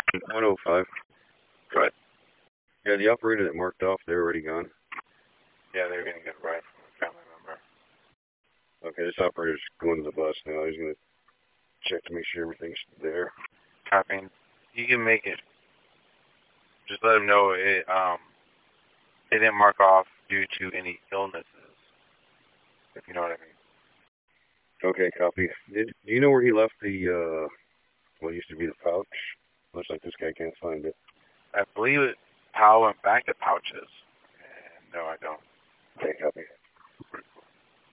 105. Go ahead. Yeah, the operator that marked off, they're already gone. Yeah, they're getting a ride from a family member. Okay, this operator's going to the bus now. He's going to check to make sure everything's there. Copying. You can make it. Just let them know they didn't mark off due to any illnesses, if you know what I mean. Okay, copy. Do you know where he left the, what used to be the pouch? Looks like this guy can't find it. I believe it. Powell went back to pouches. And no, I don't. Okay, copy.